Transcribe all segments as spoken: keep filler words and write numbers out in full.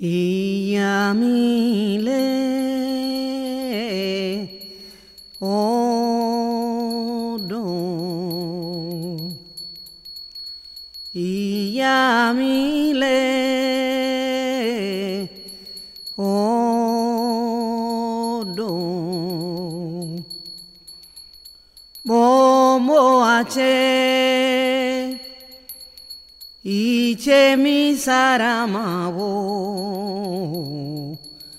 Iyamile odo Iyamile odo Bomo ache Iche mi saramabo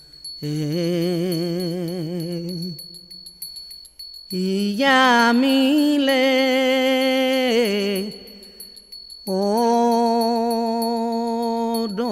eh Iyamile odo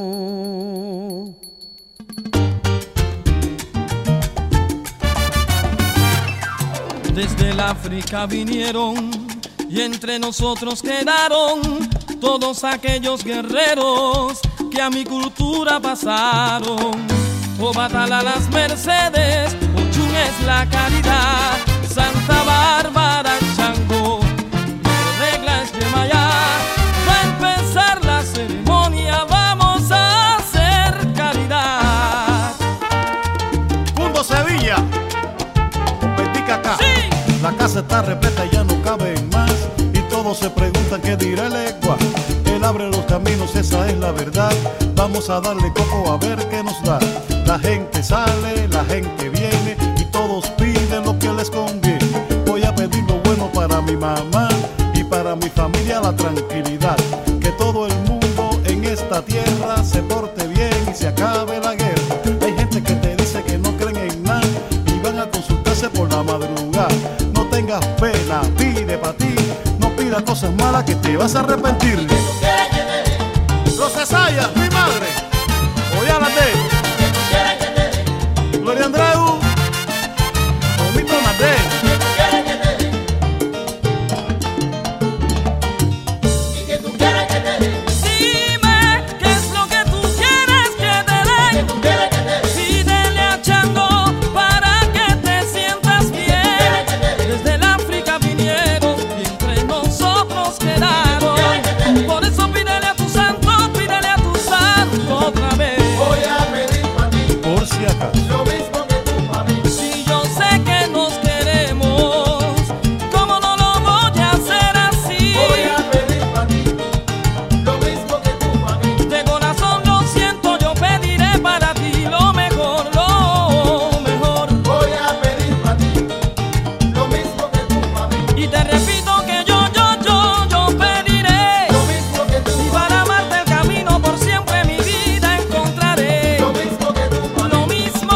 Desde el África vinieron y entre nosotros quedaron todos aquellos guerreros que a mi cultura pasaron. Obatala las Mercedes, Ochun es la caridad, Santa Bárbara Chango, regla es Yemayá. Va a empezar la ceremonia, vamos a hacer caridad. Mundo Sevilla, Petica acá. Sí. La casa está repleta y ya no caben más. Y todos se preguntan qué dirá el Egua. Él abre los caminos, esa es la verdad. Vamos a darle coco a ver qué nos da. La gente sale, la gente viene y todos piden lo que les conviene. Voy a pedir lo bueno para mi mamá y para mi familia, la tranquilidad. Que todo el mundo en esta tierra se porte bien y se acabe la guerra. Hay gente que te dice que no creen en nada y van a consultarse por la madrugada. No tengas pena, pide para ti. No pidas cosas malas que te vas a arrepentir. Los Cesayas, mi madre, Oyalate, Gloria Andreu, Omito Nade. Lo mismo que tu familia. Si yo sé que nos queremos, ¿cómo no lo voy a hacer así? Voy a pedir para ti lo mismo que tu familia. De corazón lo siento, yo pediré para ti lo mejor, lo mejor. Voy a pedir para ti lo mismo que tu familia. Y te repito que yo, yo, yo, yo pediré Lo mismo que tu y para amarte el camino por siempre mi vida encontraré. Lo mismo que tu familia. Lo mismo.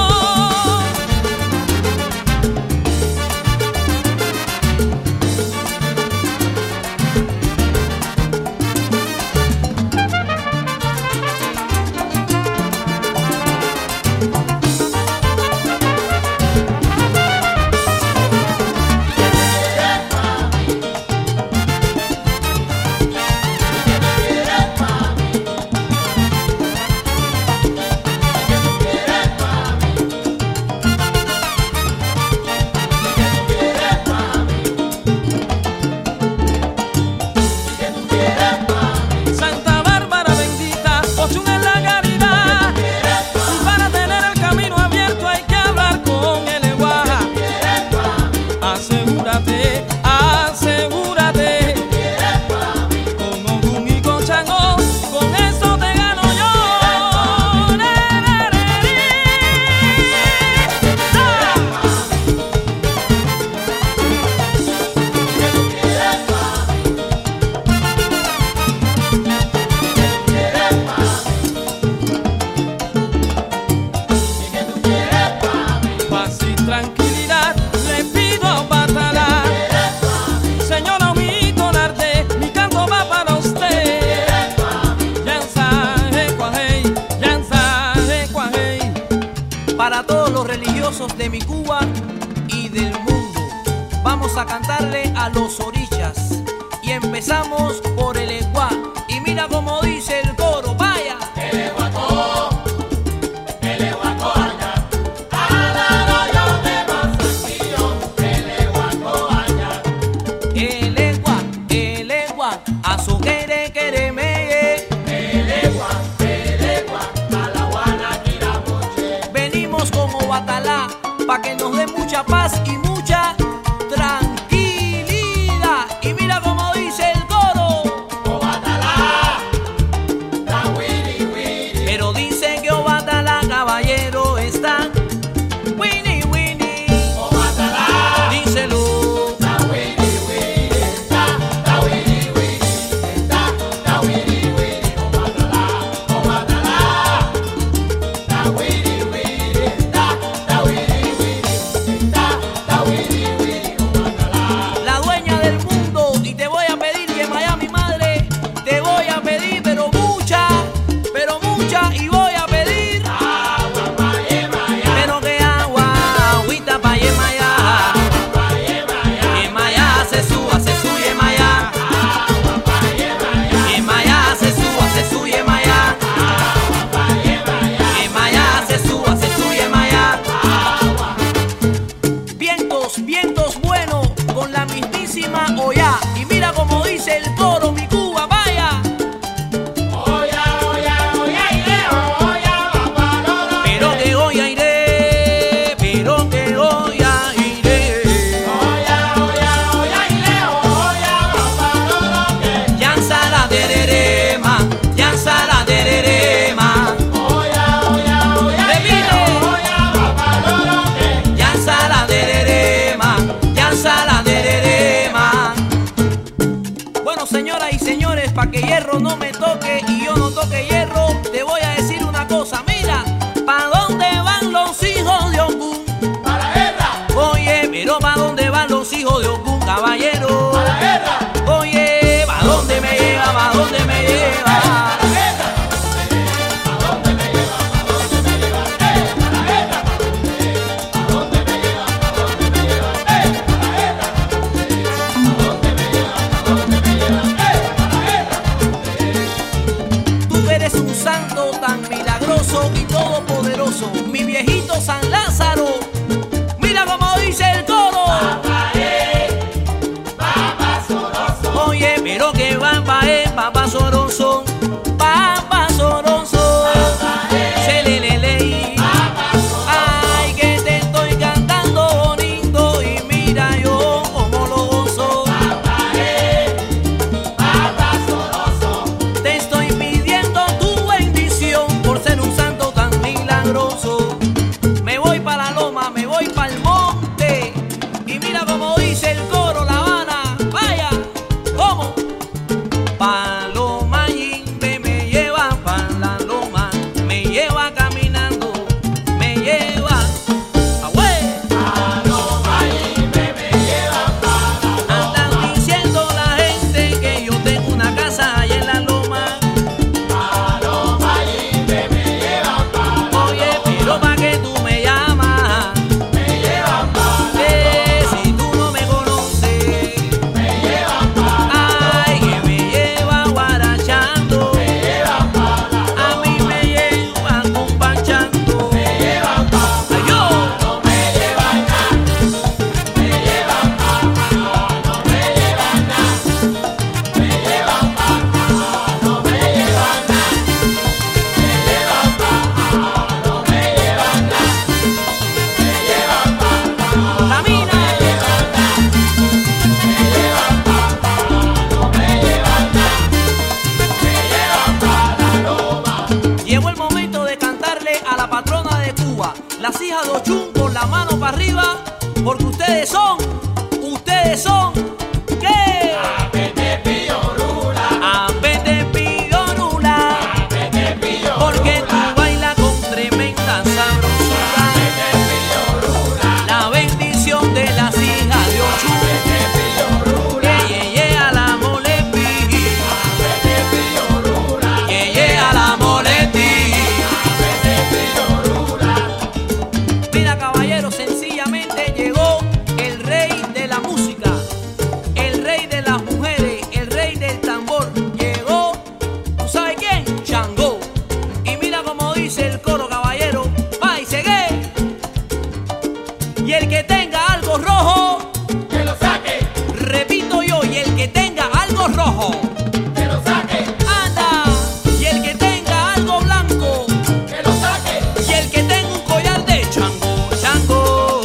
Santa Bárbara bendita, Ochun es la caridad. Y para tener el camino abierto hay que hablar con el Egua. Asegúrate, asegúrate. Con Ogún y con Chango, con eso te gano yo. Le, le, le, le. Ah. Paz y tranquilidad le pido a Obatala. Señora Omito Nardé, mi canto va para usted. Yanza, Ecuajei, Yanza, Ecuajei. Para todos los religiosos de mi Cuba y del mundo, vamos a cantarle a los orichas y empezamos por el Egua. Y mira cómo dice el coro, vaya. El Eguacó, el Eguacoaña, Adaro de Manzanillo, el Eguacoaña. El Egua, el Egua, a su quere quere me. El Egua, el Egua, a la pa' que nos dé mucha paz y mucha tranquilidad. Y mira como dice el coro. Obatalá, ta wiri wiri. Pero dice que Obatalá, caballero, está Winnie Winnie. Obatalá, Díselo. ta wiri wiri. Ta, ta wiri wiri. Ta, ta wiri wiri. Obatalá, obatalá. Ta wiri wiri. Ta, ta wiri wiri. Ta, ta wiri wiri. Obatalá. La dueña del mundo, y te voy a pedir que Miami madre, te voy a pedir, pero mucha, pero mucha, y voy a pedir, Agua pa' Yemaya. pero que agua, agüita pa' Yemaya, Pa' Yemaya. Yemaya se suba, se suba Yemaya, Agua pa' Yemaya. Yemaya se suba, se suba Yemaya, Pa' Yemaya. Yemaya se suba, se suba Yemaya. Vientos, vientos buenos con la mismísima Oya, y mira como dice el coro, mi Cuba, vaya. Oya, oya, oya, iré, oya, papalolo. Pero que Oya iré, pero que Oya iré. Oya, oya, oya, iré, oya, papalolo. Yanza la dererema, yanza la dererema. Oya, oya, oya, iré, Repite. oya, papalolo. Yanza la dererema, yanza la dererema. Bueno, señoras y señores, pa' que hierro no me toque y yo no toque hierro, te voy a decir una cosa, mira, ¿pa' dónde van los hijos de Ogún? Para la guerra, Oye, pero ¿pa' dónde van los hijos de Ogún, caballero? para la guerra. Oye, ¿pa' dónde me lleva, pa' dónde me lleva? Tú eres un santo tan milagroso y todopoderoso, mi viejito San Lázaro. Mira como dice el coro. Oye, pero que va pa' él, papá Soroso, papá Soroso. Se le le le. Ay, que te estoy cantando bonito y mira yo como lo gozo. Te estoy pidiendo tu bendición por ser un santo tan milagroso. Me voy para la loma, me voy para el monte. Y mira como dice el coro, La Habana. Vaya, ¿cómo? Paloma Yimbe me lleva para la loma, me lleva caminando, me lleva. ¡Agüe! Andan diciendo la gente que yo tengo una casa allá en la loma. Oye, pero pa' que tú me llamas, eh, si tú no me conoces, ay, que me lleva guarachando, a mí me lleva compachando, ay, yo. Camina. Llegó el momento de cantarle a la patrona de Cuba, las hijas de Ochun, con la mano para arriba, porque ustedes son, ustedes son, ¿qué? Apete Piorula, porque tú bailas con tremenda sabrosura. La bendición de las hijas de Ochun, que llegue a la molepi, que llegue a la molepi. Mira, caballero, sencillamente llegó el rey de la música, el rey de las mujeres, el rey del tambor. Llegó, ¿tú sabes quién? Changó. Y mira como dice el coro, caballero, va y segué. Y el que tenga algo rojo, Que lo saque, repito yo, y el que tenga algo rojo, que lo saque, anda. Y el que tenga algo blanco, que lo saque. y el que tenga un collar de chango, chango.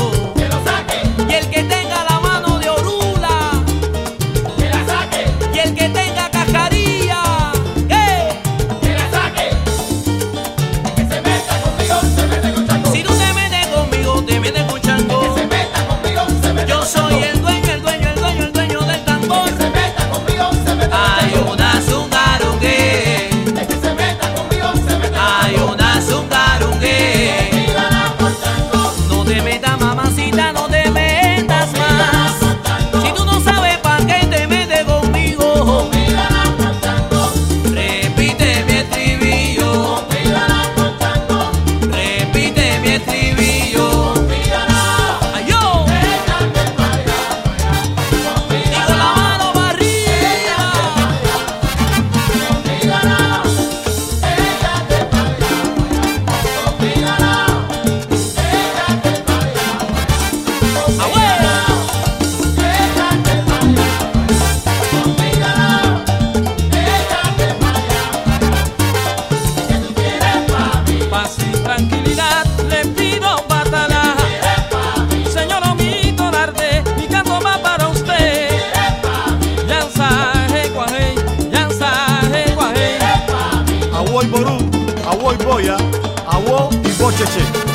cheche.